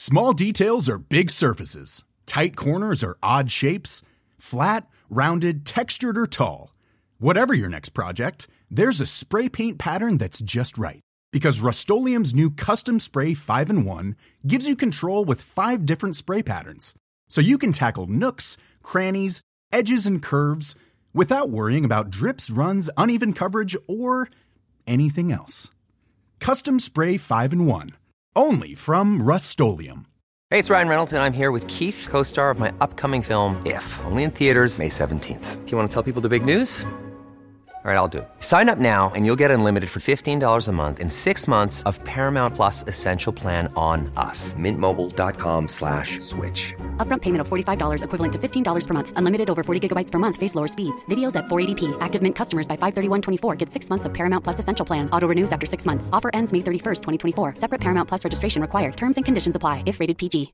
Small details are big surfaces. Tight corners are odd shapes. Flat, rounded, textured, or tall. Whatever your next project, there's a spray paint pattern that's just right. Because Rust-Oleum's new Custom Spray 5-in-1 gives you control with 5 different spray patterns. So you can tackle nooks, crannies, edges, and curves without worrying about drips, runs, uneven coverage, or anything else. Custom Spray 5-in-1. Only from Rust-Oleum. Hey, it's Ryan Reynolds, and I'm here with Keith, co-star of my upcoming film, If, only in theaters May 17th. Do you want to tell people the big news? All right, I'll do it. Sign up now and you'll get unlimited for $15 a month and 6 months of Paramount Plus Essential Plan on us. MintMobile.com/switch. Upfront payment of $45 equivalent to $15 per month. Unlimited over 40 gigabytes per month. Face lower speeds. Videos at 480p. Active Mint customers by 531.24 get 6 months of Paramount Plus Essential Plan. Auto renews after 6 months. Offer ends May 31st, 2024. Separate Paramount Plus registration required. Terms and conditions apply if rated PG.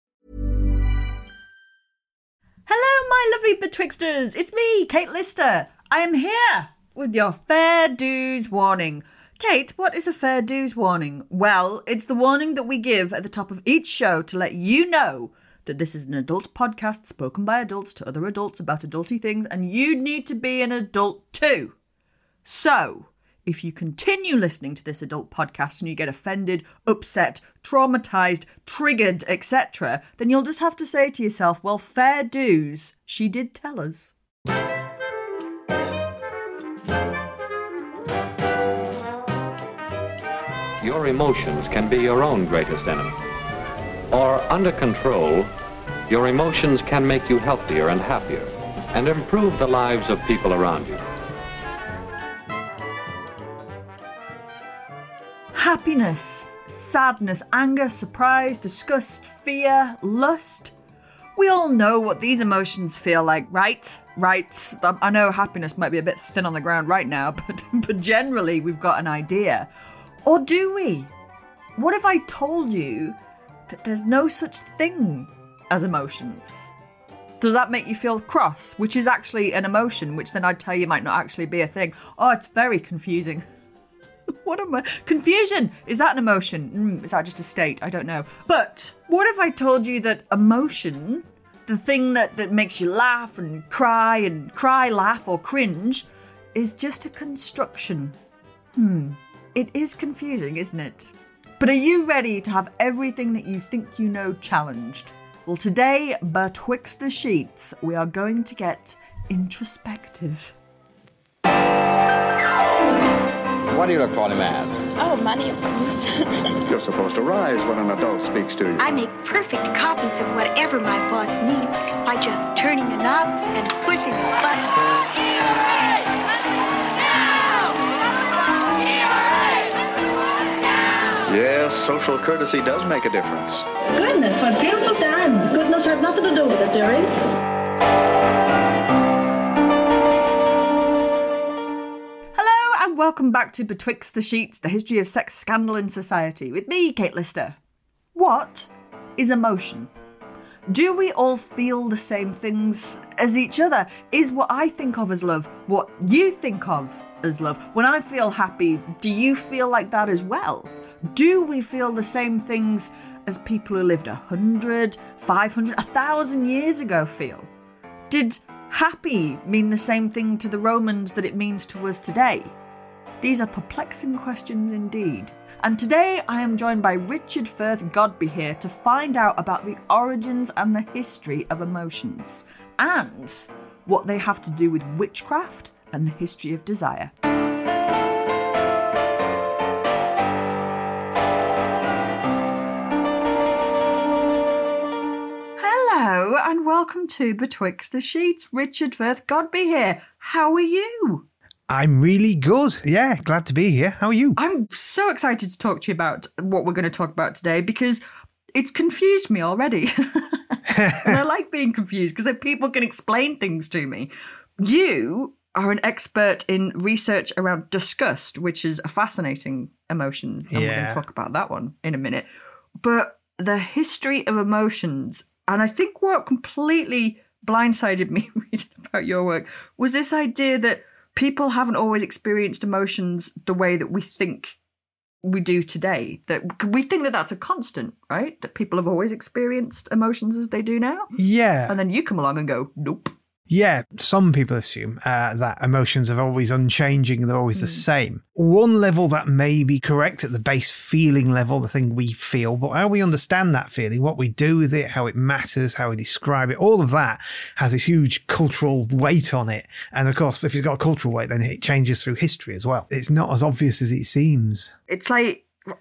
Hello, my lovely betwixters. It's me, Kate Lister. I am here with your fair dues warning. Kate, what is a fair dues warning? Well, it's the warning that we give at the top of each show to let you know that this is an adult podcast spoken by adults to other adults about adulty things, and you need to be an adult too. So, if you continue listening to this adult podcast and you get offended, upset, traumatised, triggered, etc., then you'll just have to say to yourself, well, fair dues, she did tell us. Your emotions can be your own greatest enemy. Or, under control, your emotions can make you healthier and happier and improve the lives of people around you. Happiness, sadness, anger, surprise, disgust, fear, lust. We all know what these emotions feel like, right? Right. I know happiness might be a bit thin on the ground right now, but generally we've got an idea. Or do we? What if I told you that there's no such thing as emotions? Does that make you feel cross, which is actually an emotion, which then I'd tell you might not actually be a thing? Oh, it's very confusing. What am I? Confusion! Is that an emotion? Is that just a state? I don't know. But what if I told you that emotion, the thing that makes you laugh, laugh, or cringe, is just a construction? It is confusing, isn't it? But are you ready to have everything that you think you know challenged? Well, today, betwixt the sheets, we are going to get introspective. What do you look for in a man? Oh, money, of course. You're supposed to rise when an adult speaks to you. I make perfect copies of whatever my boss needs by just turning a knob and pushing a button. Yes, social courtesy does make a difference. Goodness, what beautiful time. Goodness has nothing to do with it, dearie. Hello and welcome back to Betwixt the Sheets, the history of sex scandal in society, with me, Kate Lister. What is emotion? Do we all feel the same things as each other? Is what I think of as love what you think of as love? When I feel happy, do you feel like that as well? Do we feel the same things as people who lived 100, 500, 1,000 years ago feel? Did happy mean the same thing to the Romans that it means to us today? These are perplexing questions indeed. And today I am joined by Richard Firth Godby here to find out about the origins and the history of emotions, and what they have to do with witchcraft and the history of desire. Hello and welcome to Betwixt the Sheets. Richard Firth Godby here. How are you? I'm really good. Yeah, glad to be here. How are you? I'm so excited to talk to you about what we're going to talk about today because it's confused me already. And I like being confused because then people can explain things to me. You are an expert in research around disgust, which is a fascinating emotion. And we're going to talk about that one in a minute. But the history of emotions, and I think what completely blindsided me reading about your work was this idea that people haven't always experienced emotions the way that we think we do today. That we think that that's a constant, right? That people have always experienced emotions as they do now. Yeah. And then you come along and go, nope. Yeah, some people assume that emotions are always unchanging and they're always the same. One level that may be correct at the base feeling level, the thing we feel, but how we understand that feeling, what we do with it, how it matters, how we describe it, all of that has this huge cultural weight on it. And of course, if it's got a cultural weight, then it changes through history as well. It's not as obvious as it seems. It's like,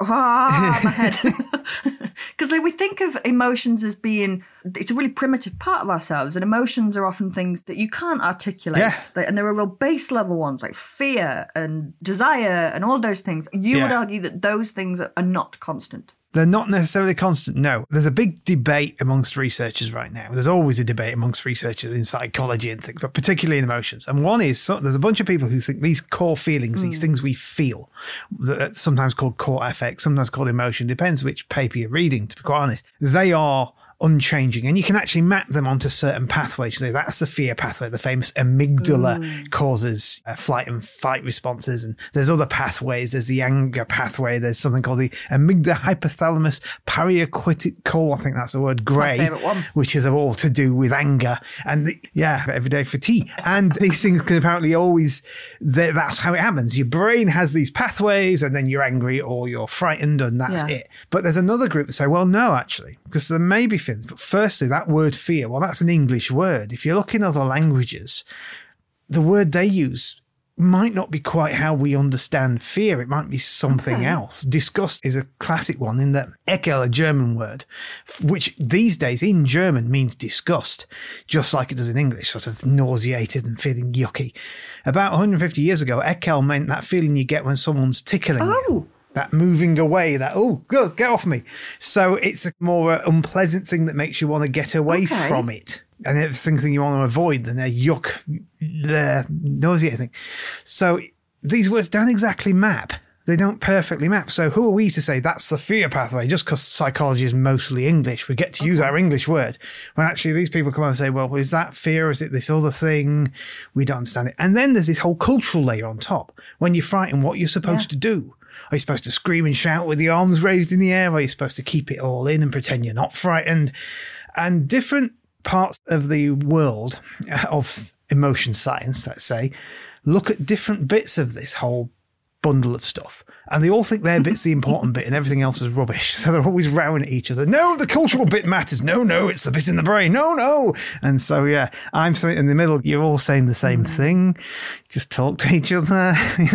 my head. Because we think of emotions as being, it's a really primitive part of ourselves, and emotions are often things that you can't articulate. Yeah. And there are real base level ones like fear and desire and all those things. You would argue that those things are not constant. They're not necessarily constant, no. There's a big debate amongst researchers right now. There's always a debate amongst researchers in psychology and things, but particularly in emotions. And one is, there's a bunch of people who think these core feelings, these things we feel, that's sometimes called core affect, sometimes called emotion, depends which paper you're reading, to be quite honest. They are unchanging, and you can actually map them onto certain pathways. So that's the fear pathway. The famous amygdala causes flight and fight responses, and there's other pathways. There's the anger pathway. There's something called the amygdala hypothalamus paracortical, I think that's the word, grey, which is all to do with anger and every day for tea. And these things can apparently always, that's how it happens. Your brain has these pathways, and then you're angry or you're frightened, and that's it. But there's another group that say, well, no, actually, because there may be things. But firstly, that word fear, well, that's an English word. If you look in other languages, the word they use might not be quite how we understand fear. It might be something else. Disgust is a classic one in that Ekel, a German word, which these days in German means disgust, just like it does in English, sort of nauseated and feeling yucky. About 150 years ago, Ekel meant that feeling you get when someone's tickling you. That moving away, that, oh, good, get off me. So it's a more unpleasant thing that makes you want to get away from it. And it's things that you want to avoid, than they're yuck, nauseating. So these words don't exactly map. They don't perfectly map. So who are we to say that's the fear pathway? Just because psychology is mostly English, we get to use our English word. When actually these people come out and say, well, is that fear? Is it this other thing? We don't understand it. And then there's this whole cultural layer on top. When you're frightened, what you're supposed to do. Are you supposed to scream and shout with the arms raised in the air? Are you supposed to keep it all in and pretend you're not frightened? And different parts of the world of emotion science, let's say, look at different bits of this whole bundle of stuff. And they all think their bit's the important bit and everything else is rubbish. So they're always rowing at each other. No, the cultural bit matters. No, it's the bit in the brain. No. And so, I'm sitting in the middle. You're all saying the same thing. Just talk to each other.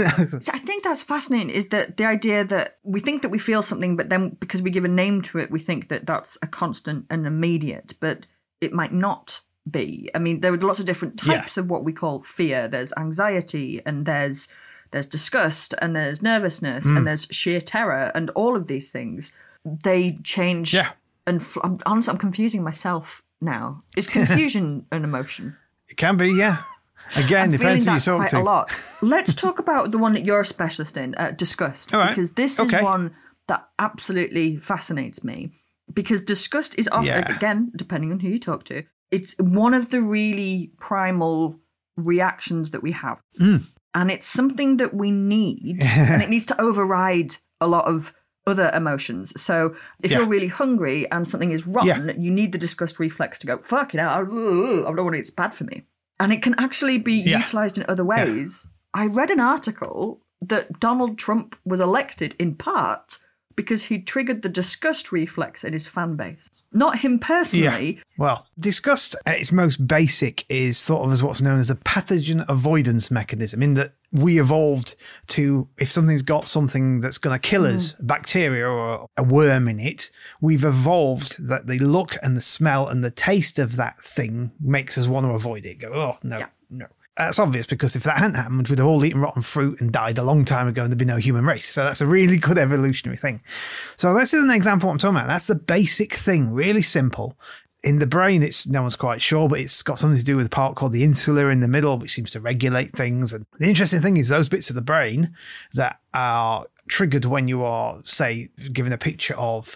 I think that's fascinating, is that the idea that we think that we feel something, but then because we give a name to it, we think that that's a constant and immediate, but it might not be. I mean, there are lots of different types of what we call fear. There's anxiety, and there's disgust, and there's nervousness, and there's sheer terror, and all of these things, they change. Yeah. And honestly, I'm confusing myself now. Is confusion an emotion? It can be, yeah. Again, depends who you talk to. A lot. Let's talk about the one that you're a specialist in, disgust. All right. Because this is one that absolutely fascinates me. Because disgust is often, again, depending on who you talk to, it's one of the really primal reactions that we have. And it's something that we need, and it needs to override a lot of other emotions. So if you're really hungry and something is rotten, you need the disgust reflex to go, fuck it out, I don't want it, it's bad for me. And it can actually be utilised in other ways. I read an article that Donald Trump was elected in part because he triggered the disgust reflex in his fan base. Not him personally. Yeah. Well, disgust at its most basic is thought of as what's known as a pathogen avoidance mechanism, in that we evolved to, if something's got something that's going to kill us, bacteria or a worm in it, we've evolved that the look and the smell and the taste of that thing makes us want to avoid it. Go, oh, no. That's obvious, because if that hadn't happened, we'd have all eaten rotten fruit and died a long time ago and there'd be no human race. So that's a really good evolutionary thing. So this is an example of what I'm talking about. That's the basic thing, really simple. In the brain, it's no one's quite sure, but it's got something to do with a part called the insula in the middle, which seems to regulate things. And the interesting thing is those bits of the brain that are triggered when you are, say, given a picture of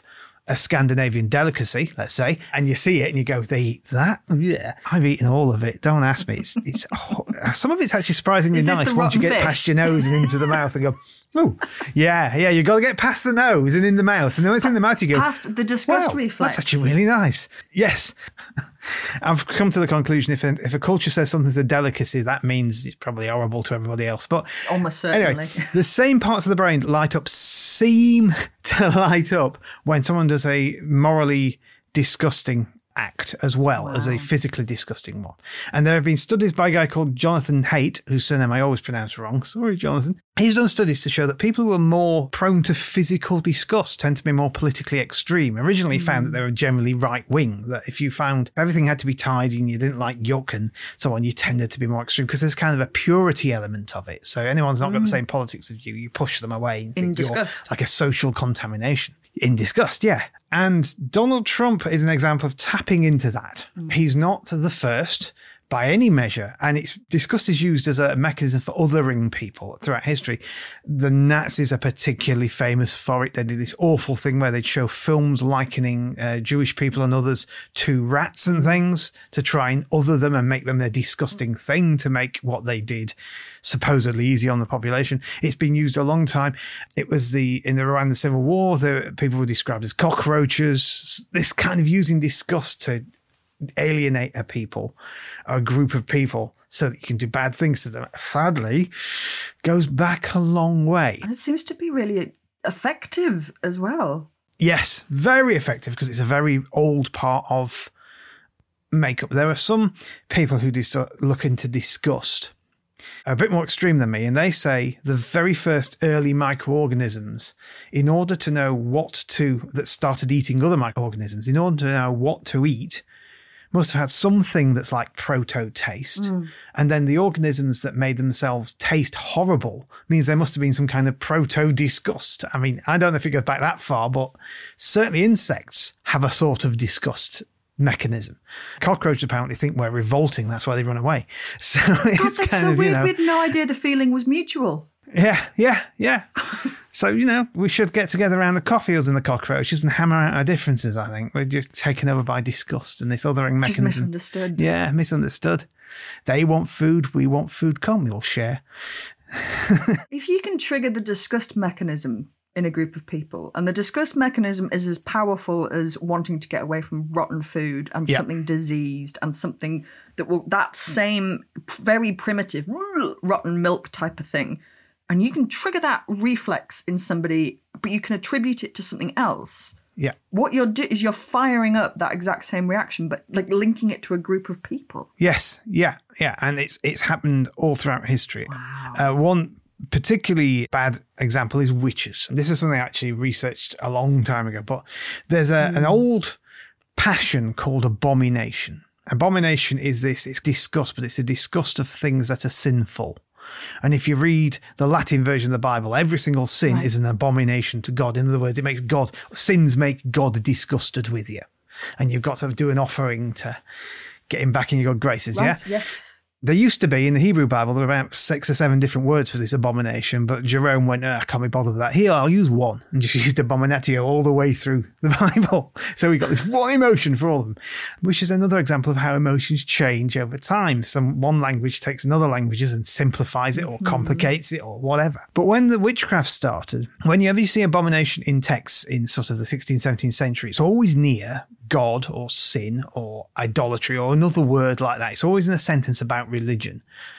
a Scandinavian delicacy, let's say, and you see it and you go, they eat that? Yeah. I've eaten all of it. Don't ask me. It's some of it's actually surprisingly nice once you get past your nose and into the mouth and go, oh, yeah, you got to get past the nose and in the mouth. And then it's in the mouth, you go, past the disgust reflex. That's actually really nice. Yes. I've come to the conclusion if a culture says something's a delicacy, that means it's probably horrible to everybody else. But almost certainly. Anyway, the same parts of the brain seem to light up when someone does a morally disgusting act as well as a physically disgusting one. And there have been studies by a guy called Jonathan Haidt, whose surname I always pronounce wrong. Sorry, Jonathan. He's done studies to show that people who are more prone to physical disgust tend to be more politically extreme. Originally found that they were generally right-wing, that if you found everything had to be tidy and you didn't like yuck and so on, you tended to be more extreme because there's kind of a purity element of it. So anyone's not got the same politics as you push them away and think you're like a social contamination. In disgust, yeah. And Donald Trump is an example of tapping into that. He's not the first by any measure. And disgust is used as a mechanism for othering people throughout history. The Nazis are particularly famous for it. They did this awful thing where they'd show films likening Jewish people and others to rats and things to try and other them and make them a disgusting thing to make what they did supposedly easy on the population. It's been used a long time. It was around the Civil War, people were described as cockroaches. This kind of using disgust to alienate a people or a group of people so that you can do bad things to them, sadly, goes back a long way. And it seems to be really effective as well. Yes, very effective because it's a very old part of makeup. There are some people who look into disgust a bit more extreme than me, and they say the very first early microorganisms, in order to know that started eating other microorganisms, in order to know what to eat, must have had something that's like proto-taste. And then the organisms that made themselves taste horrible means there must have been some kind of proto-disgust. I mean, I don't know if it goes back that far, but certainly insects have a sort of disgust mechanism. Cockroaches apparently think we're revolting. That's why they run away. So it's that's kind so of, weird. We had no idea the feeling was mutual. Yeah. So, we should get together around the coffee, us and the cockroaches, and hammer out our differences, I think. We're just taken over by disgust and this othering mechanism. Just misunderstood. Yeah, misunderstood. They want food, we want food, can't we all share? If you can trigger the disgust mechanism in a group of people, and the disgust mechanism is as powerful as wanting to get away from rotten food and something diseased and something that same very primitive rotten milk type of thing, and you can trigger that reflex in somebody, but you can attribute it to something else. Yeah. What you're firing up that exact same reaction, but like linking it to a group of people. Yes. Yeah. And it's happened all throughout history. Wow. One particularly bad example is witches. This is something I actually researched a long time ago, but there's an old passion called abomination. Abomination is it's disgust, but it's a disgust of things that are sinful. And if you read the Latin version of the Bible, every single sin is an abomination to God. In other words, sins make God disgusted with you. And you've got to do an offering to get him back in your good graces, right, yes. There used to be, in the Hebrew Bible, there were about 6 or 7 different words for this abomination, but Jerome went, I can't be bothered with that. Here, I'll use one, and just used abominatio all the way through the Bible. So we got this one emotion for all of them, which is another example of how emotions change over time. One language takes another languages and simplifies it or complicates it or whatever. But when the witchcraft started, whenever you see abomination in texts in sort of the 16th, 17th century, it's always near God or sin or idolatry or another word like that. It's always in a sentence about religion,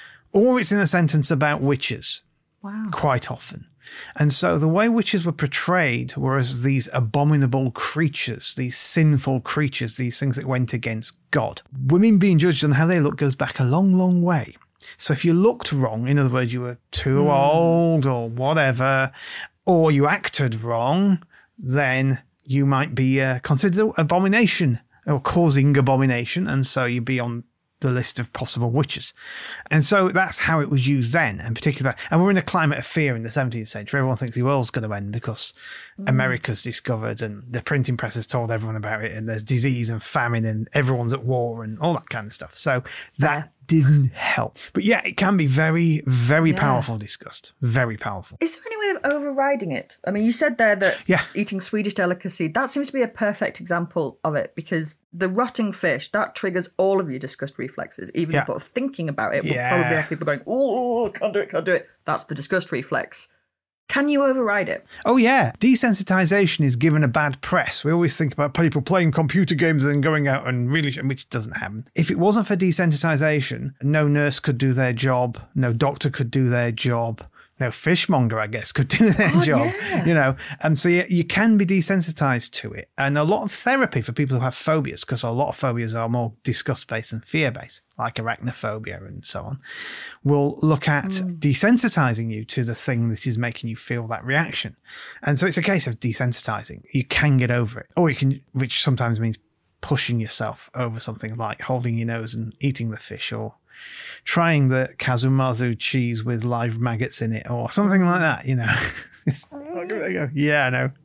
or it's in a sentence about witches. Wow. Quite often. And so the way witches were portrayed were as these abominable creatures, these sinful creatures, these things that went against God. Women being judged on how they look goes back a long, long way. So if you looked wrong, in other words, you were too old or whatever, or you acted wrong, then you might be considered abomination or causing abomination, and so you'd be on the list of possible witches. And so that's how it was used then, and particularly. And we're in a climate of fear in the 17th century. Everyone thinks the world's going to end because America's discovered and the printing press has told everyone about it, and there's disease and famine and everyone's at war and all that kind of stuff. So that didn't help. But yeah, it can be very, very powerful disgust. Very powerful. Is there any way of overriding it? I mean, you said there that eating Swedish delicacy, that seems to be a perfect example of it, because the rotting fish, that triggers all of your disgust reflexes. Even the thought of thinking about it will probably have people going, oh, can't do it. That's the disgust reflex. Can you override it? Oh, yeah. Desensitization is given a bad press. We always think about people playing computer games and going out and really, which doesn't happen. If it wasn't for desensitization, no nurse could do their job, no doctor could do their job, no fishmonger, I guess, could do their job, you know. And so you can be desensitized to it. And a lot of therapy for people who have phobias, because a lot of phobias are more disgust-based than fear-based, like arachnophobia and so on, will look at desensitizing you to the thing that is making you feel that reaction. And so it's a case of desensitizing. You can get over it. Or you can, which sometimes means pushing yourself over something like holding your nose and eating the fish, or trying the Kazumazu cheese with live maggots in it, or something like that, you know. Yeah, I know.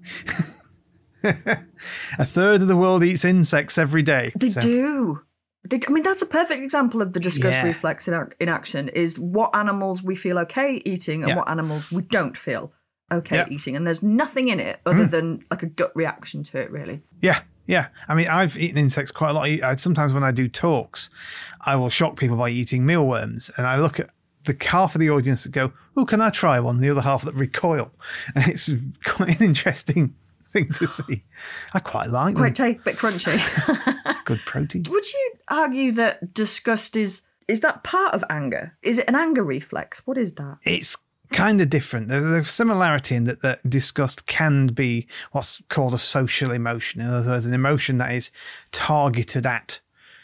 A third of the world eats insects every day. They do. I mean, that's a perfect example of the disgust reflex in action, is what animals we feel okay eating and what animals we don't feel okay eating. And there's nothing in it other than like a gut reaction to it, really. Yeah. Yeah, I mean, I've eaten insects quite a lot. Sometimes when I do talks, I will shock people by eating mealworms, and I look at the half of the audience that go, "Oh, can I try one?" The other half that recoil, and it's quite an interesting thing to see. I quite like them. Quite a bit crunchy. Good protein. Would you argue that disgust is that part of anger? Is it an anger reflex? What is that? It's kind of different. There's a similarity in that disgust can be what's called a social emotion. There's an emotion that is targeted at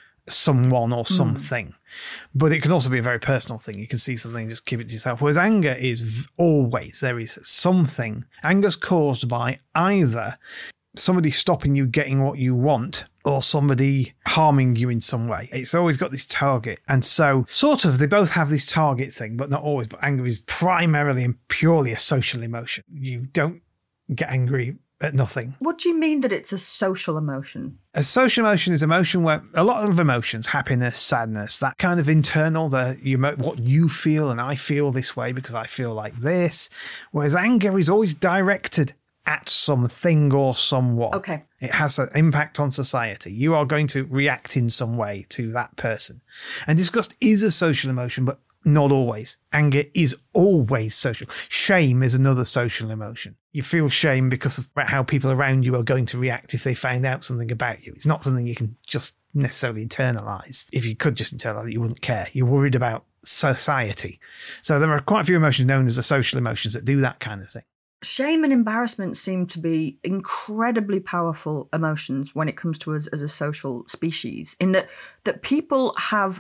someone or something, but it can also be a very personal thing. You can see something and just keep it to yourself. Whereas anger is always, there is something. Anger's caused by either somebody stopping you getting what you want or somebody harming you in some way. It's always got this target. And so sort of they both have this target thing, but not always. But anger is primarily and purely a social emotion. You don't get angry at nothing. What do you mean that it's a social emotion? A social emotion is emotion where a lot of emotions, happiness, sadness, that kind of internal, what you feel, and I feel this way because I feel like this. Whereas anger is always directed at something or someone. Okay. It has an impact on society. You are going to react in some way to that person. And disgust is a social emotion, but not always. Anger is always social. Shame is another social emotion. You feel shame because of how people around you are going to react if they find out something about you. It's not something you can just necessarily internalize. If you could just internalize it, you wouldn't care. You're worried about society. So there are quite a few emotions known as the social emotions that do that kind of thing. Shame and embarrassment seem to be incredibly powerful emotions when it comes to us as a social species, in that people have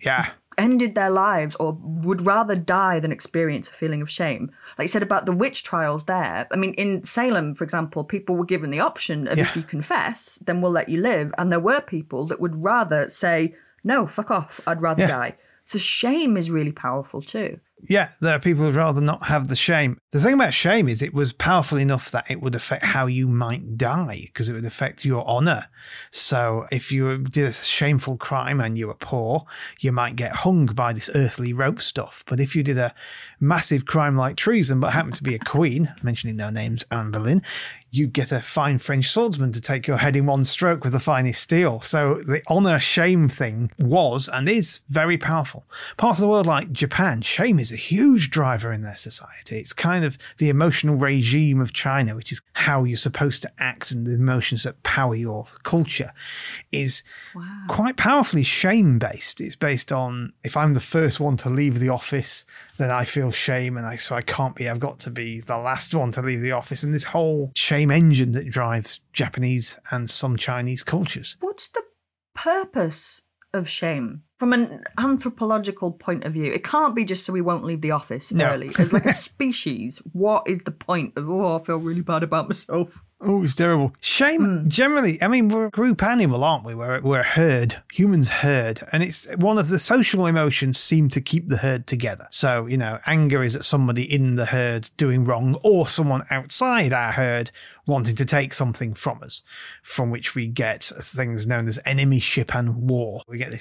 ended their lives or would rather die than experience a feeling of shame. Like you said about the witch trials there. I mean, in Salem, for example, people were given the option of if you confess, then we'll let you live. And there were people that would rather say, no, fuck off, I'd rather die. So shame is really powerful too. Yeah, there are people who'd rather not have the shame. The thing about shame is it was powerful enough that it would affect how you might die, because it would affect your honour. So if you did a shameful crime and you were poor, you might get hung by this earthly rope stuff. But if you did a massive crime like treason but happened to be a queen, mentioning no names, Anne Boleyn, you get a fine French swordsman to take your head in one stroke with the finest steel. So the honour-shame thing was and is very powerful. Parts of the world like Japan, shame is a huge driver in their society. It's kind of the emotional regime of China, which is how you're supposed to act, and the emotions that power your culture is quite powerfully shame-based. It's based on, if I'm the first one to leave the office, then I feel shame, and so I can't be, I've got to be the last one to leave the office. And this whole shame engine that drives Japanese and some Chinese cultures. What's the purpose of shame from an anthropological point of view? It can't be just so we won't leave the office early. As like a species, what is the point of, I feel really bad about myself? Oh, it's terrible. Shame, generally, I mean, we're a group animal, aren't we? We're a herd. Humans herd. And it's one of the social emotions seem to keep the herd together. So, anger is at somebody in the herd doing wrong, or someone outside our herd wanting to take something from us, from which we get things known as enemyship and war. We get this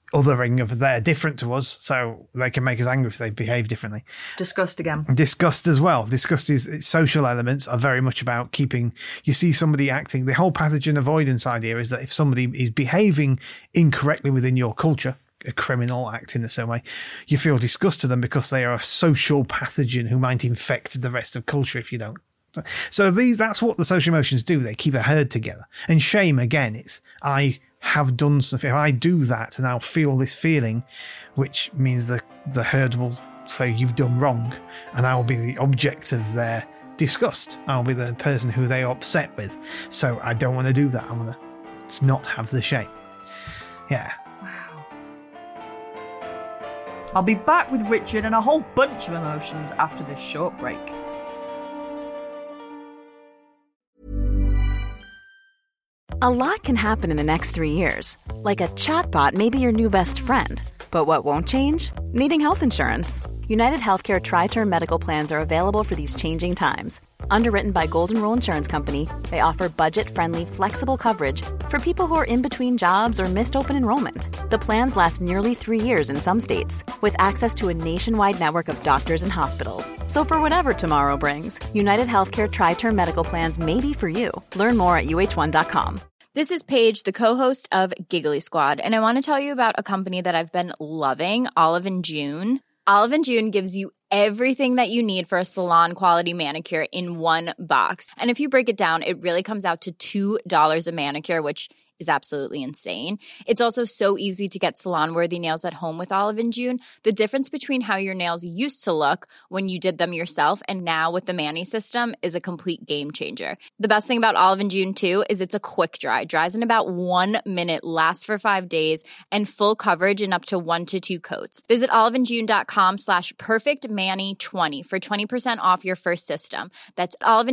othering of they're different to us, so they can make us angry if they behave differently. Disgust again. Disgust as well. Disgust is its social elements are very much about keeping, you see somebody acting, the whole pathogen avoidance idea is that if somebody is behaving incorrectly within your culture, a criminal acting the same way, you feel disgust to them because they are a social pathogen who might infect the rest of culture if you don't. So that's what the social emotions do. They keep a herd together. And shame, again, it's I have done something. If I do that and I'll feel this feeling, which means the herd will say you've done wrong, and I will be the object of their disgust. I'll be the person who they are upset with. So I don't want to do that. I want to not have the shame. Yeah. Wow. I'll be back with Richard and a whole bunch of emotions after this short break. A lot can happen in the next 3 years. Like a chatbot may be your new best friend. But what won't change? Needing health insurance. United Healthcare Tri-Term Medical Plans are available for these changing times. Underwritten by Golden Rule Insurance Company, they offer budget-friendly, flexible coverage for people who are in between jobs or missed open enrollment. The plans last nearly 3 years in some states, with access to a nationwide network of doctors and hospitals. So for whatever tomorrow brings, United Healthcare Tri-Term Medical Plans may be for you. Learn more at uh1.com. This is Paige, the co-host of Giggly Squad, and I want to tell you about a company that I've been loving, Olive & June. Olive & June gives you everything that you need for a salon-quality manicure in one box. And if you break it down, it really comes out to $2 a manicure, which is absolutely insane. It's also so easy to get salon-worthy nails at home with Olive & June. The difference between how your nails used to look when you did them yourself and now with the Mani system is a complete game changer. The best thing about Olive & June, too, is it's a quick dry. Dries in about 1 minute, lasts for 5 days, and full coverage in up to 1 to 2 coats. Visit oliveandjune.com/perfectmani20 for 20% off your first system. That's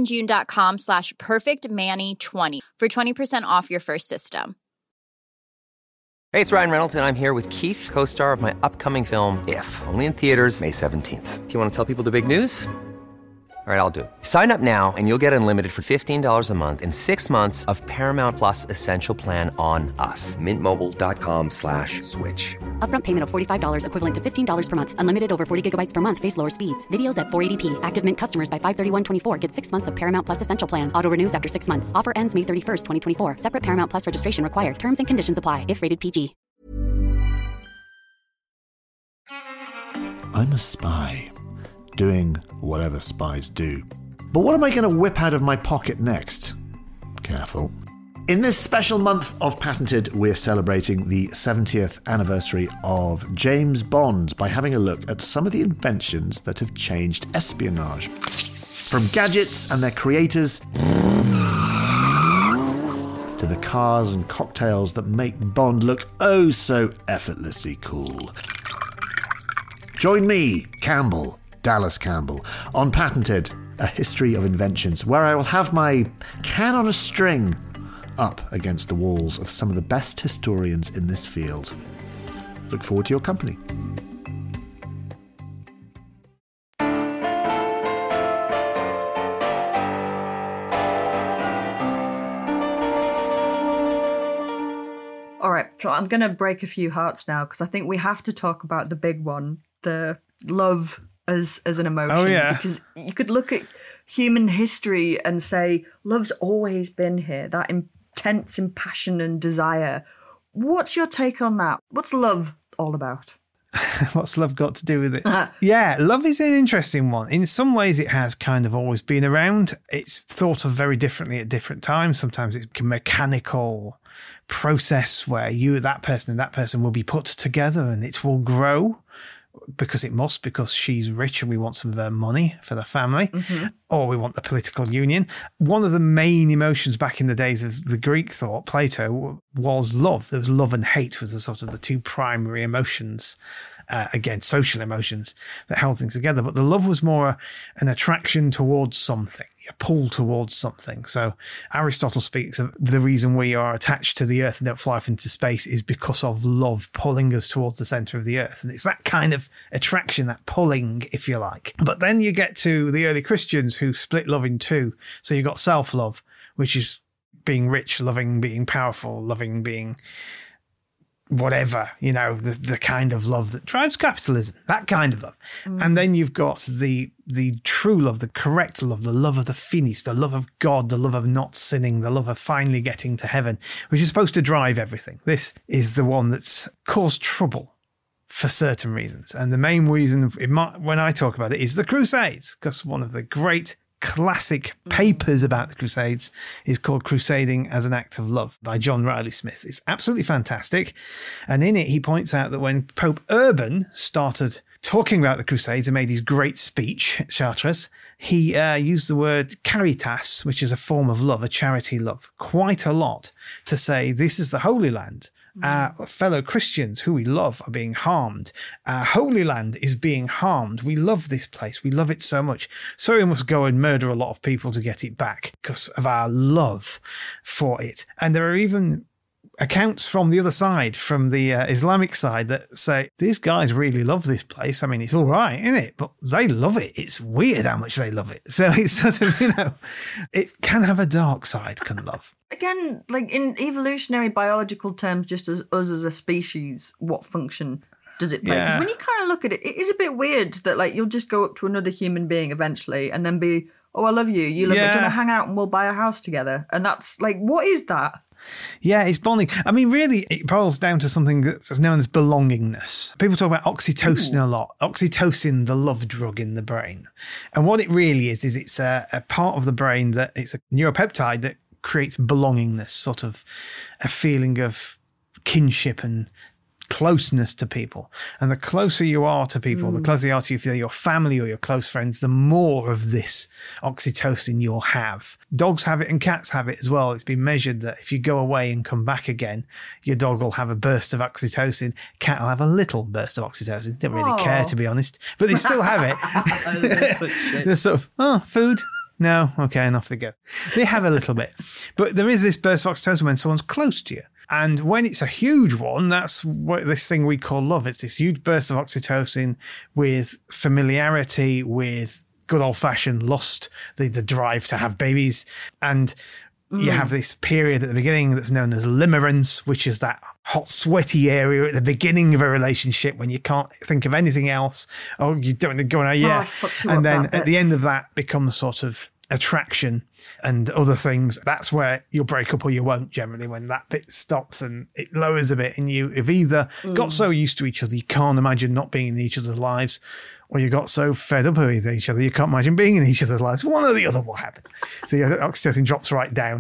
oliveandjune.com/perfectmani20 for 20% off your first system. Hey, it's Ryan Reynolds, and I'm here with Keith, co-star of my upcoming film, If, only in theaters May 17th. Do you want to tell people the big news? All right, I'll do it. Sign up now and you'll get unlimited for $15 a month and 6 months of Paramount Plus Essential Plan on us. MintMobile.com/switch. Upfront payment of $45 equivalent to $15 per month. Unlimited over 40 gigabytes per month. Face lower speeds. Videos at 480p. Active Mint customers by 531.24 get 6 months of Paramount Plus Essential Plan. Auto renews after 6 months. Offer ends May 31st, 2024. Separate Paramount Plus registration required. Terms and conditions apply if rated PG. I'm a spy, doing whatever spies do. But what am I going to whip out of my pocket next? Careful. In this special month of Patented, we're celebrating the 70th anniversary of James Bond by having a look at some of the inventions that have changed espionage. From gadgets and their creators to the cars and cocktails that make Bond look oh so effortlessly cool. Join me, Campbell, Dallas Campbell, on Patented, a history of inventions, where I will have my can on a string up against the walls of some of the best historians in this field. Look forward to your company. All right, so I'm going to break a few hearts now because I think we have to talk about the big one, the love as an emotion. Oh, yeah. Because you could look at human history and say love's always been here, that intense impassion and desire. What's your take on that? What's love all about? What's love got to do with it? Yeah, love is an interesting one. In some ways, it has kind of always been around. It's thought of very differently at different times. Sometimes it's a mechanical process where that person and that person will be put together and it will grow because it must, because she's rich and we want some of her money for the family, or we want the political union. One of the main emotions back in the days of the Greek thought, Plato, was love. There was love and hate was the sort of the two primary emotions, again, social emotions that held things together. But the love was more an attraction towards something, a pull towards something. So Aristotle speaks of the reason we are attached to the earth and don't fly off into space is because of love pulling us towards the center of the earth. And it's that kind of attraction, that pulling, if you like. But then you get to the early Christians who split love in two. So you've got self-love, which is being rich, loving being powerful, loving being whatever, the kind of love that drives capitalism, that kind of love. And then you've got the true love, the correct love, the love of the finis, the love of God, the love of not sinning, the love of finally getting to heaven, which is supposed to drive everything. This is the one that's caused trouble for certain reasons. And the main reason when I talk about it is the Crusades, because one of the great classic papers about the Crusades is called Crusading as an Act of Love by John Riley Smith. It's absolutely fantastic. And in it, he points out that when Pope Urban started talking about the Crusades and made his great speech at Chartres, he used the word caritas, which is a form of love, a charity love, quite a lot to say this is the Holy Land. Our fellow Christians who we love are being harmed. Our Holy Land is being harmed. We love this place. We love it so much. So we must go and murder a lot of people to get it back because of our love for it. And there are even accounts from the other side, from the Islamic side, that say these guys really love this place. I mean, it's all right, isn't it? But they love it. It's weird how much they love it. So it's sort of, it can have a dark side, can love. Again, like in evolutionary biological terms, just as us as a species, what function does it play? Because when you kind of look at it, it is a bit weird that like you'll just go up to another human being eventually and then be, oh, I love you. You love me. Do you want to hang out and we'll buy a house together? And that's like, what is that? Yeah, it's bonding. I mean, really, it boils down to something that's known as belongingness. People talk about oxytocin a lot. Oxytocin, the love drug in the brain. And what it really is it's a part of the brain that it's a neuropeptide that creates belongingness, sort of a feeling of kinship and closeness to people. And the closer you are to people, the closer you are to your family or your close friends, the more of this oxytocin you'll have. Dogs have it and cats have it as well. It's been measured that if you go away and come back again, your dog will have a burst of oxytocin. Cat will have a little burst of oxytocin. Don't really care, to be honest, but they still have it. They're sort of, food? No, okay, and off they go. They have a little bit. But there is this burst of oxytocin when someone's close to you. And when it's a huge one, that's what this thing we call love. It's this huge burst of oxytocin with familiarity, with good old-fashioned lust, the drive to have babies. And you have this period at the beginning that's known as limerence, which is that hot, sweaty area at the beginning of a relationship when you can't think of anything else. Oh, you don't go on, and then at the end of that becomes sort of attraction and other things. That's where you'll break up or you won't, generally, when that bit stops and it lowers a bit and you have either got so used to each other you can't imagine not being in each other's lives, or you got so fed up with each other you can't imagine being in each other's lives. One or the other will happen. So your oxytocin drops right down.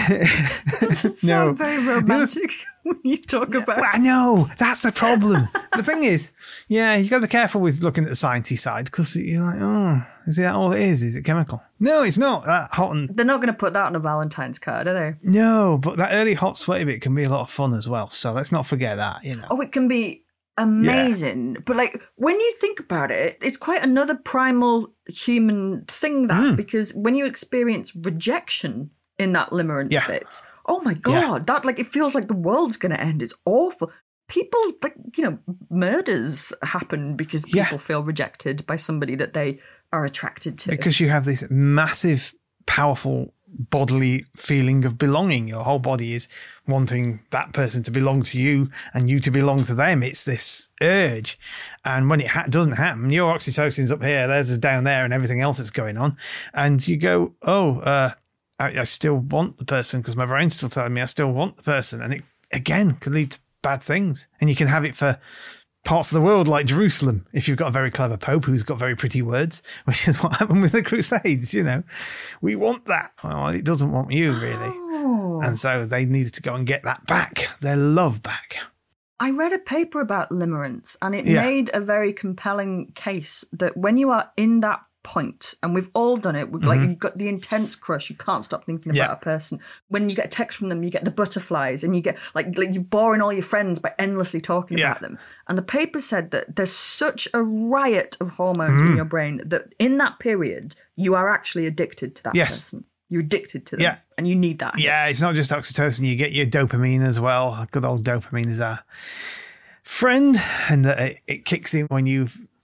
Doesn't sound very romantic when you talk about it. I know, that's the problem. The thing is, you got to be careful with looking at the sciencey side, because you're like, oh, is that all it is? Is it chemical? No, it's not. That hot and... They're not going to put that on a Valentine's card, are they? No, but that early hot sweaty bit can be a lot of fun as well. So let's not forget that, Oh, it can be amazing. But like when you think about it, it's quite another primal human thing, that because when you experience rejection in that limerence bit, oh my God, that like it feels like the world's going to end. It's awful. People, like, murders happen because people feel rejected by somebody that they are attracted to. Because you have this massive, powerful bodily feeling of belonging. Your whole body is wanting that person to belong to you and you to belong to them. It's this urge. And when it doesn't happen, your oxytocin's up here, theirs is down there, and everything else that's going on. And you go, I still want the person, because my brain's still telling me I still want the person. And it, again, could lead to bad things. And you can have it for parts of the world like Jerusalem, if you've got a very clever pope who's got very pretty words, which is what happened with the Crusades. We want that. Well, it doesn't want you, really. And so they needed to go and get that back, their love back. I read a paper about limerence, and it made a very compelling case that when you are in that point, and we've all done it, like you've got the intense crush, you can't stop thinking about a person. When you get a text from them, you get the butterflies, and you get like you're boring all your friends by endlessly talking about them. And the paper said that there's such a riot of hormones in your brain that in that period you are actually addicted to that person. You're addicted to them, and you need that. Yeah, it's not just oxytocin, you get your dopamine as well. Good old dopamine is our friend, and that it kicks in when you've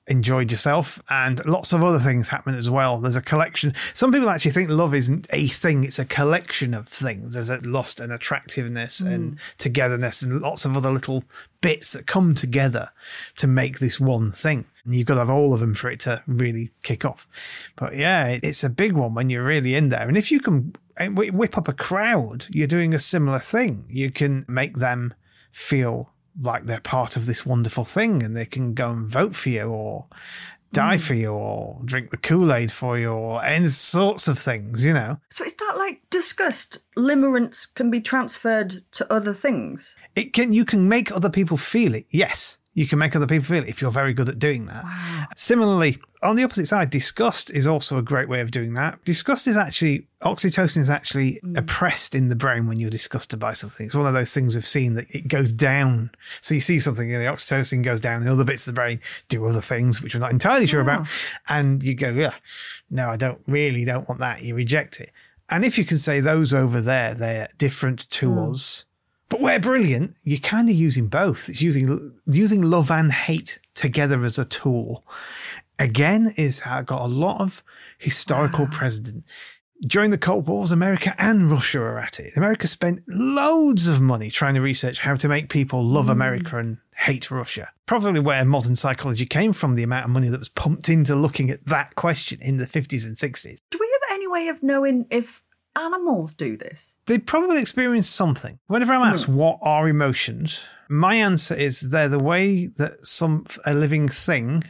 enjoyed yourself, and lots of other things happen as well. There's a collection. Some people actually think love isn't a thing, it's a collection of things. There's a lust and attractiveness and togetherness and lots of other little bits that come together to make this one thing. And you've got to have all of them for it to really kick off. But yeah, it's a big one when you're really in there. And if you can whip up a crowd, you're doing a similar thing. You can make them feel like they're part of this wonderful thing, and they can go and vote for you or die for you or drink the Kool-Aid for you or any sorts of things, you know. So is that like disgust, limerence can be transferred to other things? You can make other people feel it, yes. You can make other people feel it if you're very good at doing that. Wow. Similarly, on the opposite side, disgust is also a great way of doing that. Disgust is actually, oxytocin is actually oppressed in the brain when you're disgusted by something. It's one of those things we've seen that it goes down. So you see something and the oxytocin goes down and other bits of the brain do other things, which we're not entirely sure about. And you go, yeah, no, I don't want that. You reject it. And if you can say those over there, they're different to us. But we're brilliant. You're kind of using both. It's using love and hate together as a tool. Again, it's got a lot of historical precedent. During the Cold Wars, America and Russia were at it. America spent loads of money trying to research how to make people love America and hate Russia. Probably where modern psychology came from, the amount of money that was pumped into looking at that question in the 50s and 60s. Do we have any way of knowing if animals do this? They probably experience something. Whenever I'm asked what are emotions, my answer is they're the way that a living thing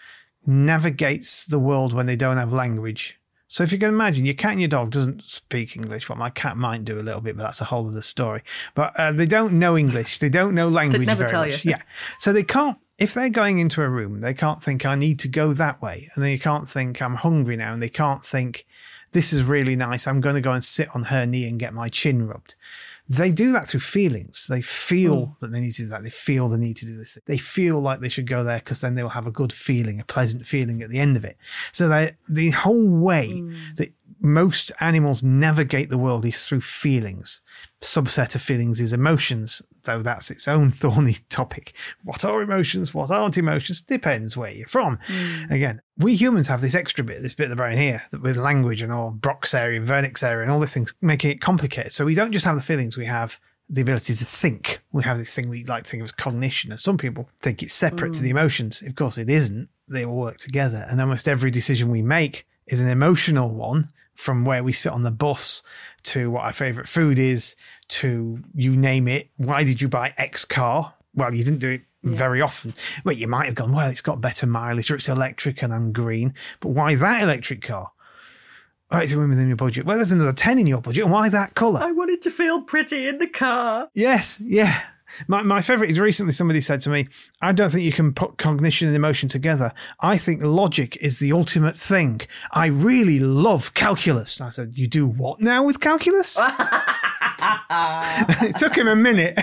navigates the world when they don't have language. So if you can imagine, your cat and your dog doesn't speak English. Well, my cat might do a little bit, but that's a whole other story. But they don't know English. They don't know language They'd never very tell much. you. Yeah. So they can't, if they're going into a room, they can't think, I need to go that way. And they can't think, I'm hungry now. And they can't think, this is really nice. I'm going to go and sit on her knee and get my chin rubbed. They do that through feelings. They feel that they need to do that. They feel the need to do this. They feel like they should go there because then they'll have a good feeling, a pleasant feeling at the end of it. So the whole way that most animals navigate the world is through feelings. Subset of feelings is emotions, though that's its own thorny topic. What are emotions? What aren't emotions? Depends where you're from. Again, we humans have this extra bit, this bit of the brain here, with language and all Brock's area and Wernicke's area and all these things, making it complicated. So we don't just have the feelings, we have the ability to think. We have this thing we like to think of as cognition, and some people think it's separate to the emotions. Of course it isn't. They all work together, and almost every decision we make is an emotional one, from where we sit on the bus to what our favourite food is to you name it. Why did you buy X car? Well, you didn't do it very often. Well, you might have gone, well, it's got better mileage or it's electric and I'm green. But why that electric car? Oh, it's within your budget. Well, there's another 10 in your budget. And why that colour? I wanted to feel pretty in the car. Yes, yeah. My favourite is recently somebody said to me, I don't think you can put cognition and emotion together. I think logic is the ultimate thing. I really love calculus. I said, you do what now with calculus? It took him a minute.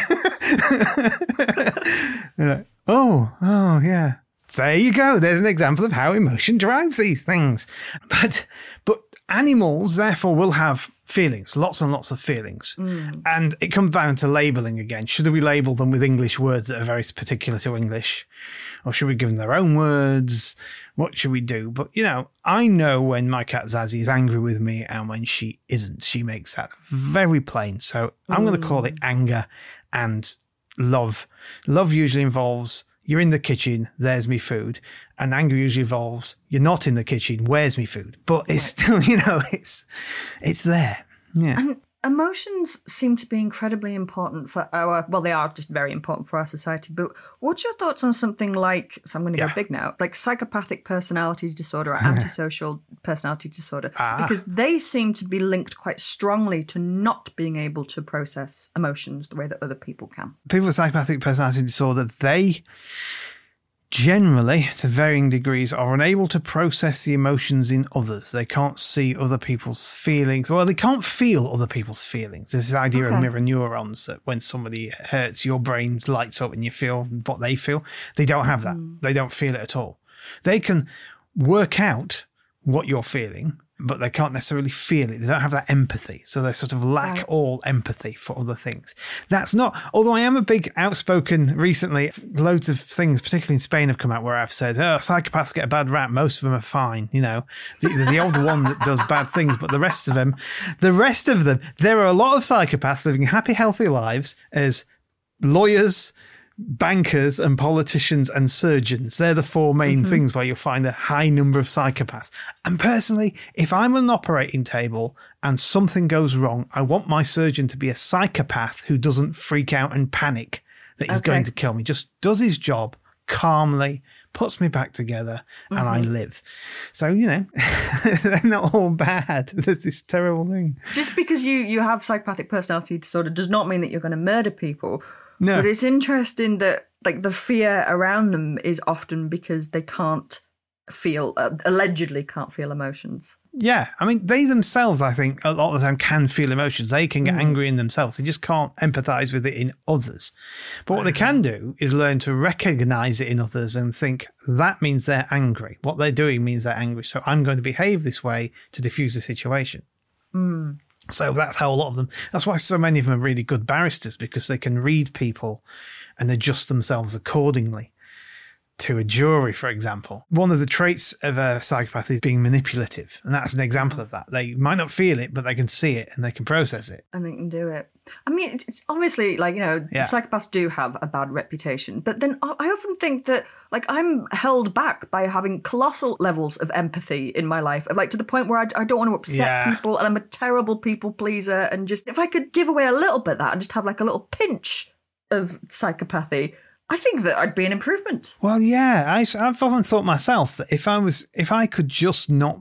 Like, oh, yeah. So there you go. There's an example of how emotion drives these things. But animals, therefore, will have feelings, lots and lots of feelings. And it comes down to labelling again. Should we label them with English words that are very particular to English? Or should we give them their own words? What should we do? But, I know when my cat Zazie is angry with me and when she isn't. She makes that very plain. So I'm going to call it anger and love. Love usually involves you're in the kitchen, there's me food. And anger usually involves you're not in the kitchen, where's me food? But it's still, it's there. Yeah. And emotions seem to be incredibly important for they are just very important for our society. But what's your thoughts on something like, so I'm going to go big now, like psychopathic personality disorder or antisocial personality disorder? Because they seem to be linked quite strongly to not being able to process emotions the way that other people can. People with psychopathic personality disorder, they generally, to varying degrees, are unable to process the emotions in others. They can't see other people's feelings. Well, they can't feel other people's feelings. There's this idea of mirror neurons that when somebody hurts, your brain lights up and you feel what they feel. They don't have that. They don't feel it at all. They can work out what you're feeling, but they can't necessarily feel it. They don't have that empathy. So they sort of lack all empathy for other things. That's not, although I am a big outspoken recently, loads of things, particularly in Spain, have come out where I've said, oh, psychopaths get a bad rap. Most of them are fine. You know, there's the older one that does bad things, but the rest of them, there are a lot of psychopaths living happy, healthy lives as lawyers, bankers and politicians and surgeons. They're the four main things where you'll find a high number of psychopaths. And personally, if I'm on an operating table and something goes wrong, I want my surgeon to be a psychopath who doesn't freak out and panic that he's going to kill me. Just does his job calmly, puts me back together, and I live. So, you know, they're not all bad. There's this terrible thing. Just because you have psychopathic personality disorder does not mean that you're going to murder people. No. But it's interesting that like the fear around them is often because they can't feel, allegedly can't feel emotions. Yeah. I mean, they themselves, I think, a lot of the time can feel emotions. They can get angry in themselves. They just can't empathise with it in others. But what they can do is learn to recognise it in others and think that means they're angry. What they're doing means they're angry. So I'm going to behave this way to diffuse the situation. So that's how a lot of them, that's why so many of them are really good barristers, because they can read people and adjust themselves accordingly to a jury, for example. One of the traits of a psychopath is being manipulative. And that's an example of that. They might not feel it, but they can see it and they can process it. And they can do it. I mean, it's obviously like, you know, psychopaths do have a bad reputation. But then I often think that, like, I'm held back by having colossal levels of empathy in my life, like to the point where I don't want to upset people, and I'm a terrible people pleaser. And just, if I could give away a little bit of that and just have like a little pinch of psychopathy, I think that I'd be an improvement. Well, yeah, I've often thought myself that if I could just not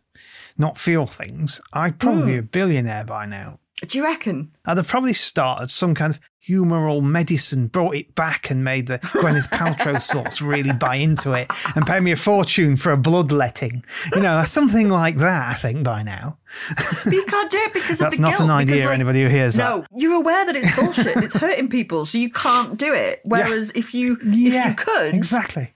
feel things, I'd probably be a billionaire by now. Do you reckon? I'd have probably started some kind of humoral medicine, brought it back and made the Gwyneth Paltrow sorts really buy into it and pay me a fortune for a bloodletting. You know, something like that, I think, by now. But you can't do it because that's of the not guilt, an idea, because, like, anybody who hears that. No, you're aware that it's bullshit. It's hurting people, so you can't do it. Whereas if you could... Exactly.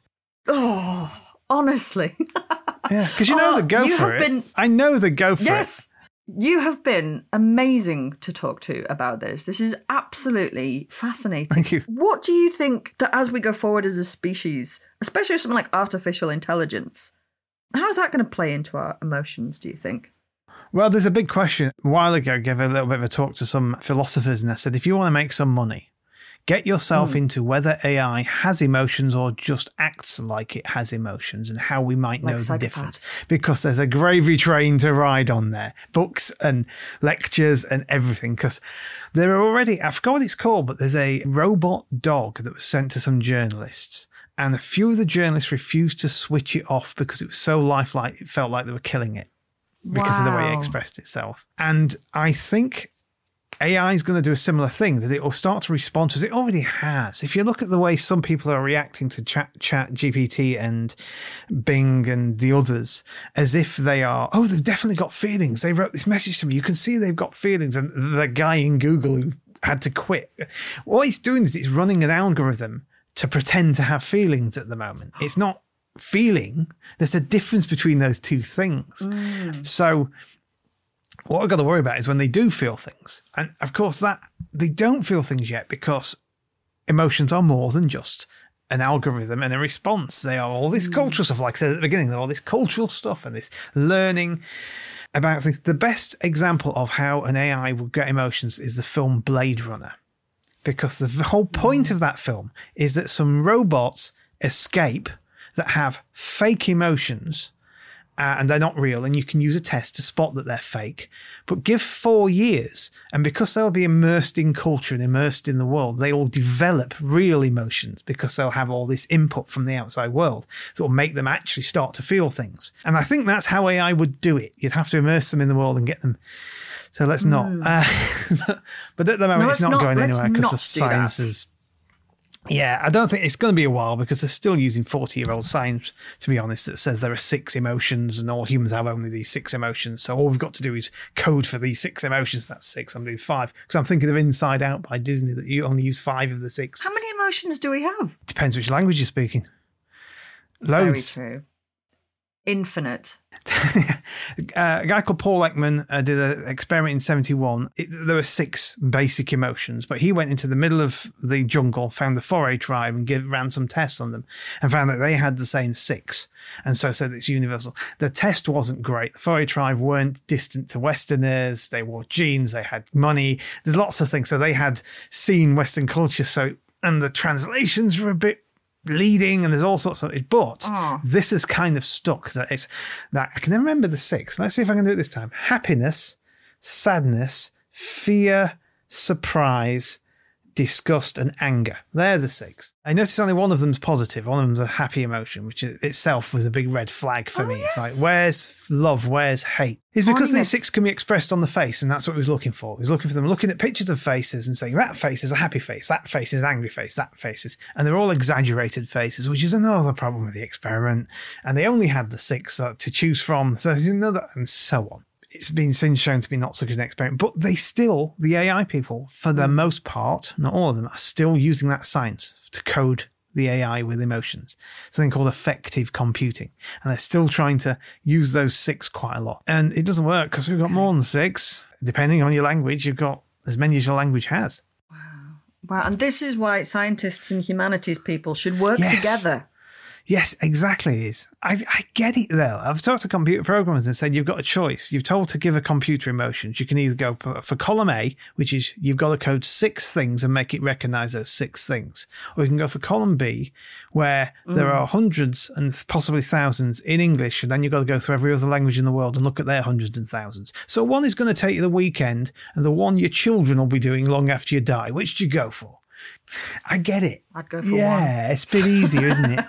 Oh, honestly. Yeah, because you know the go for it. I know the go for it. Yes. You have been amazing to talk to about this. This is absolutely fascinating. Thank you. What do you think that as we go forward as a species, especially something like artificial intelligence, how is that going to play into our emotions, do you think? Well, there's a big question. A while ago, I gave a little bit of a talk to some philosophers, and I said, if you want to make some money, get yourself into whether AI has emotions or just acts like it has emotions, and how we might know the difference. Because there's a gravy train to ride on there. Books and lectures and everything. Because there are already, I forgot what it's called, but there's a robot dog that was sent to some journalists. And a few of the journalists refused to switch it off because it was so lifelike, it felt like they were killing it. Because of the way it expressed itself. And I think AI is going to do a similar thing, that it will start to respond to, as it already has. If you look at the way some people are reacting to Chat GPT and Bing and the others, as if they are, oh, they've definitely got feelings. They wrote this message to me. You can see they've got feelings. And the guy in Google who had to quit, what it's doing is it's running an algorithm to pretend to have feelings at the moment. It's not feeling. There's a difference between those two things. So what I've got to worry about is when they do feel things. And of course, that they don't feel things yet, because emotions are more than just an algorithm and a response. They are all this cultural stuff, like I said at the beginning, they're all this cultural stuff and this learning about things. The best example of how an AI will get emotions is the film Blade Runner. Because the whole point of that film is that some robots escape that have fake emotions, and they're not real, and you can use a test to spot that they're fake. But give 4 years, and because they'll be immersed in culture and immersed in the world, they will develop real emotions, because they'll have all this input from the outside world that will make them actually start to feel things. And I think that's how AI would do it. You'd have to immerse them in the world and get them. So let's not. But at the moment, it's not going anywhere, because the science is... Yeah, I don't think it's going to be a while, because they're still using 40-year-old science, to be honest, that says there are 6 emotions and all humans have only these 6 emotions. So all we've got to do is code for these 6 emotions. That's 6. I'm doing 5. Because I'm thinking of Inside Out by Disney, that you only use 5 of the 6. How many emotions do we have? Depends which language you're speaking. Loads. Very true. Infinite. A guy called Paul Ekman did an experiment in 1971. There were 6 basic emotions, but he went into the middle of the jungle, found the Foray tribe and ran some tests on them and found that they had the same 6. And so said it's universal. The test wasn't great. The Foray tribe weren't distant to Westerners. They wore jeans. They had money. There's lots of things. So they had seen Western culture. And the translations were a bit leading, and there's all sorts of it, but this is kind of stuck. That I can never remember the 6. Let's see if I can do it this time. Happiness, sadness, fear, surprise, disgust, and anger. They're the 6. I noticed only one of them's positive. One of them's a happy emotion, which itself was a big red flag for me. Yes. It's like, where's love? Where's hate? It's because these 6 can be expressed on the face, and that's what he was looking for. He was looking for them looking at pictures of faces and saying, that face is a happy face, that face is an angry face, that face is... And they're all exaggerated faces, which is another problem with the experiment. And they only had the 6 to choose from, so there's another... And so on. It's been since shown to be not so good an experiment, but the AI people, for the most part, not all of them, are still using that science to code the AI with emotions. Something called effective computing. And they're still trying to use those 6 quite a lot. And it doesn't work because we've got more than 6. Depending on your language, you've got as many as your language has. Wow. And this is why scientists and humanities people should work together. Yes, exactly. I get it though. I've talked to computer programmers and said you've got a choice. You're told to give a computer emotions. You can either go for column A, which is you've got to code 6 things and make it recognize those 6 things. Or you can go for column B, where there are hundreds and possibly thousands in English, and then you've got to go through every other language in the world and look at their hundreds and thousands. So one is going to take you the weekend, and the one your children will be doing long after you die. Which do you go for? I get it. I'd go for one. Yeah, it's a bit easier, isn't it?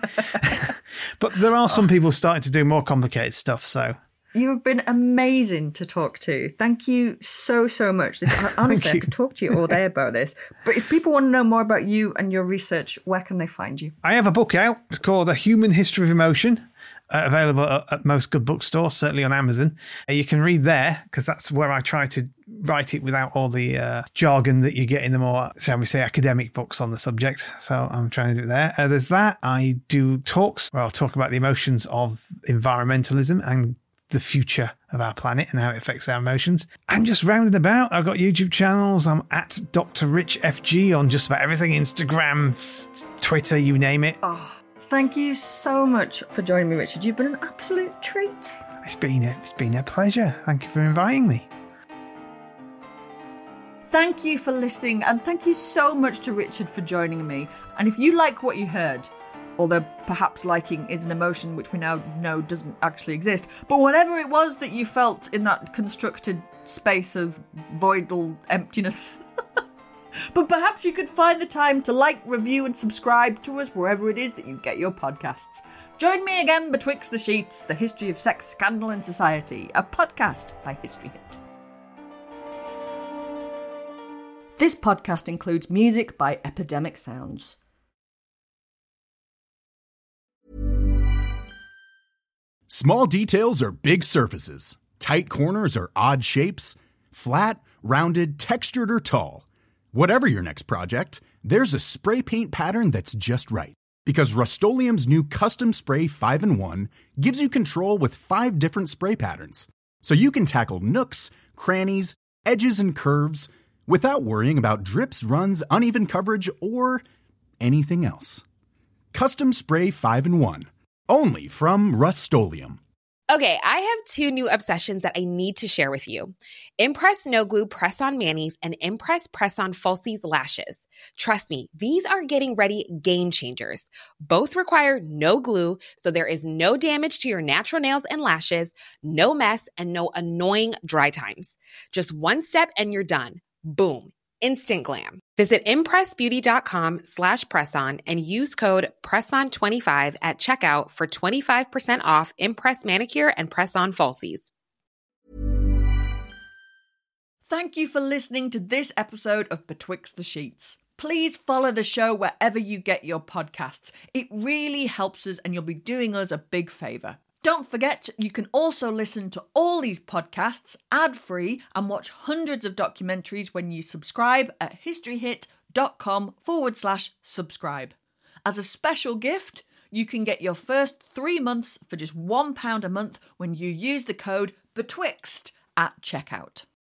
But there are some people starting to do more complicated stuff, so... You've been amazing to talk to. Thank you so, so much. Honestly, I could talk to you all day about this. But if people want to know more about you and your research, where can they find you? I have a book out. It's called A Human History of Emotion. Available at most good bookstores, certainly on Amazon. You can read there, because that's where I try to write it without all the jargon that you get in the more, shall we say, academic books on the subject. So I'm trying to do it there. There's that. I do talks where I'll talk about the emotions of environmentalism and the future of our planet and how it affects our emotions. I'm just rounding about. I've got YouTube channels. I'm at Dr. Rich FG on just about everything. Instagram, Twitter, you name it. Thank you so much for joining me, Richard. You've been an absolute treat. It's been a pleasure. Thank you for inviting me. Thank you for listening, and thank you so much to Richard for joining me. And if you like what you heard, although perhaps liking is an emotion which we now know doesn't actually exist, but whatever it was that you felt in that constructed space of voidal emptiness... But perhaps you could find the time to like, review and subscribe to us wherever it is that you get your podcasts. Join me again betwixt the sheets, the history of sex, scandal and society, a podcast by History Hit. This podcast includes music by Epidemic Sounds. Small details are big surfaces. Tight corners are odd shapes. Flat, rounded, textured or tall. Whatever your next project, there's a spray paint pattern that's just right. Because Rust-Oleum's new Custom Spray 5-in-1 gives you control with 5 different spray patterns. So you can tackle nooks, crannies, edges, and curves without worrying about drips, runs, uneven coverage, or anything else. Custom Spray 5-in-1. Only from Rust-Oleum. Okay, I have 2 new obsessions that I need to share with you. Impress No Glue Press-On Manis and Impress Press-On Falsies Lashes. Trust me, these are getting ready game changers. Both require no glue, so there is no damage to your natural nails and lashes, no mess, and no annoying dry times. Just one step and you're done. Boom. Instant glam. Visit impressbeauty.com/presson and use code PRESSON25 at checkout for 25% off Impress Manicure and Press-On Falsies. Thank you for listening to this episode of Betwixt the Sheets. Please follow the show wherever you get your podcasts. It really helps us and you'll be doing us a big favour. Don't forget, you can also listen to all these podcasts ad-free and watch hundreds of documentaries when you subscribe at historyhit.com/subscribe. As a special gift, You can get your first 3 months for just £1 a month when you use the code BETWIXT at checkout.